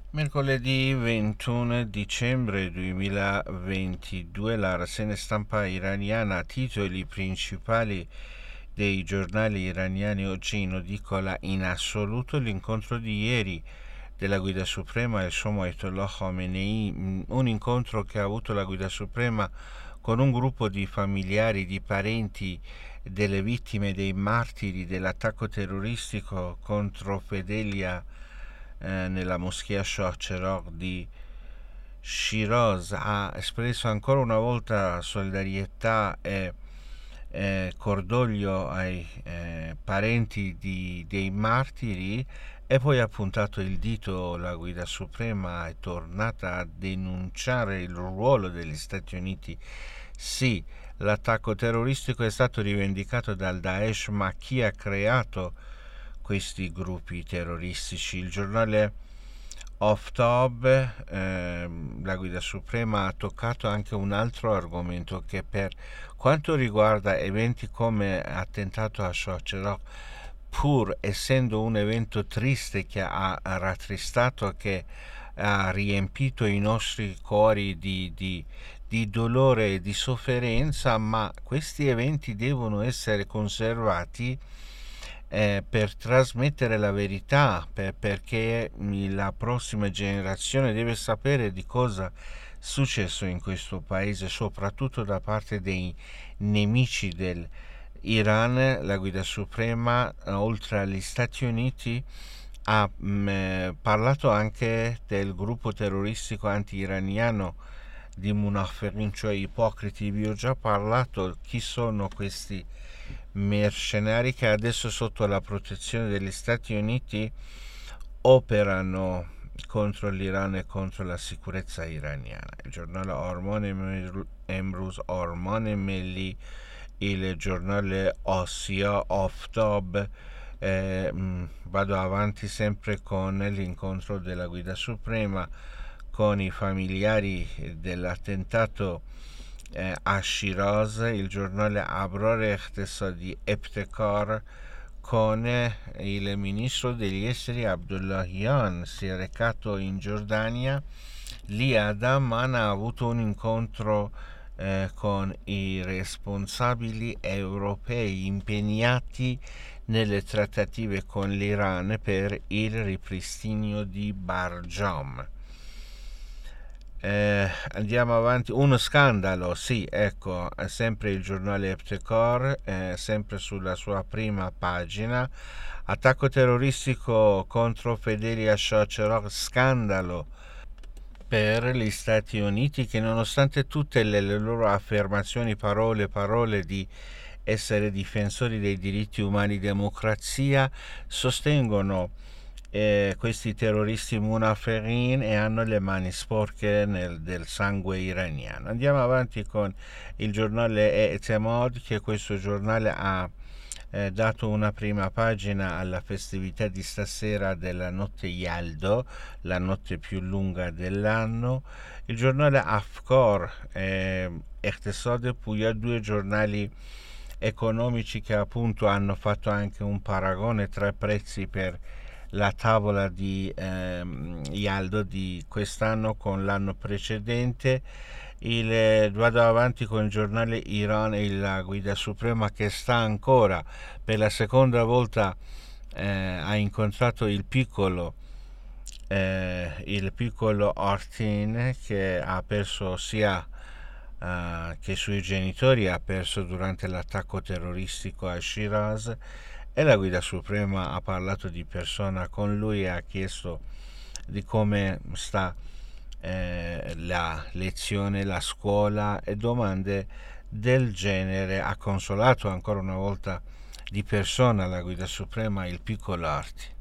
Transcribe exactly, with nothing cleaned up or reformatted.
Mercoledì ventuno dicembre duemilaventidue la rassegna stampa iraniana, titoli principali dei giornali iraniani oggi in edicola in assoluto: l'incontro di ieri della Guida Suprema e il Sommo Ayatollah Khamenei, un incontro che ha avuto la Guida Suprema con un gruppo di familiari, di parenti delle vittime, dei martiri dell'attacco terroristico contro Fedelia eh, nella moschea Shah Cheragh di Shiraz. Ha espresso ancora una volta solidarietà e eh, cordoglio ai eh, parenti di, dei martiri, e poi ha puntato il dito. La Guida Suprema è tornata a denunciare il ruolo degli Stati Uniti. Sì, l'attacco terroristico è stato rivendicato dal Daesh, ma chi ha creato questi gruppi terroristici? Il giornale Off-Tob, eh, la Guida Suprema ha toccato anche un altro argomento che, per quanto riguarda eventi come attentato a Shah Cheragh, pur essendo un evento triste che ha rattristato, che ha riempito i nostri cuori di, di, di dolore e di sofferenza, ma questi eventi devono essere conservati eh, per trasmettere la verità, per, perché la prossima generazione deve sapere di cosa è successo in questo paese, soprattutto da parte dei nemici dell'Iran. La Guida Suprema, oltre agli Stati Uniti, ha mh, parlato anche del gruppo terroristico anti-iraniano di Munafiqin, cioè ipocriti. Vi ho già parlato chi sono questi mercenari che adesso, sotto la protezione degli Stati Uniti, operano contro l'Iran e contro la sicurezza iraniana. Il giornale Ormone Emruz, Ormone Melli, il giornale Ossia, Off-Tob. Eh, mh, vado avanti sempre con l'incontro della Guida Suprema con i familiari dell'attentato eh, a Shiraz. Il giornale Abror Eqtasadi Ebtekar, con eh, il ministro degli esteri Abdullahian si è recato in Giordania. Lì ad Amman ha avuto un incontro eh, con i responsabili europei impegnati nelle trattative con l'Iran per il ripristinio di Barjam. Eh, andiamo avanti. Uno scandalo, sì, ecco, è sempre il giornale Ebtekar, eh, sempre sulla sua prima pagina: attacco terroristico contro Fedelia Shah Cheragh, scandalo per gli Stati Uniti, che nonostante tutte le, le loro affermazioni, parole, parole di essere difensori dei diritti umani, democrazia, sostengono eh, questi terroristi Munafiqin e hanno le mani sporche nel, del sangue iraniano. Andiamo avanti con il giornale Etemad, che questo giornale ha eh, dato una prima pagina alla festività di stasera della notte Yaldo, la notte più lunga dell'anno. Il giornale Afkor, eh, Eqtasad Puya, due giornali economici che appunto hanno fatto anche un paragone tra prezzi per la tavola di ehm, Yaldo di quest'anno con l'anno precedente. Il, vado avanti con il giornale Iran e la Guida Suprema, che sta ancora per la seconda volta eh, ha incontrato il piccolo eh, il piccolo Artin, che ha perso sia Uh, che i suoi genitori ha perso durante l'attacco terroristico a Shiraz, e la Guida Suprema ha parlato di persona con lui e ha chiesto di come sta eh, la lezione, la scuola e domande del genere. Ha consolato ancora una volta di persona la Guida Suprema il piccolo Arti.